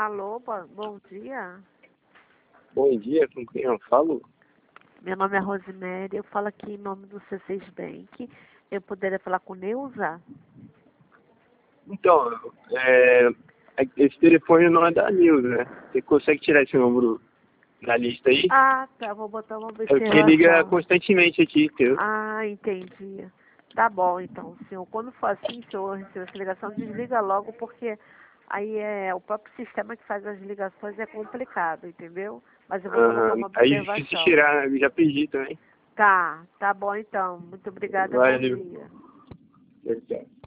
Alô, bom dia. Bom dia, com quem eu falo? Meu nome é Rosemary, eu falo aqui em nome do C6 Bank. Eu poderia falar com Neuza? Então, esse telefone não é da News, né? Você consegue tirar esse número da lista aí? Ah, tá, vou botar uma É o que liga observação. constantemente aqui, entendeu? Ah, entendi. Tá bom, então, senhor. Quando for assim, senhor, receber essa ligação, desliga logo, porque aí é o próprio sistema que faz as ligações é complicado, entendeu? Mas eu vou colocar uma Aí é difícil observação. tirar, eu já pedi também. Tá bom então. Muito obrigada, bom Valeu. dia. Tchau, tchau.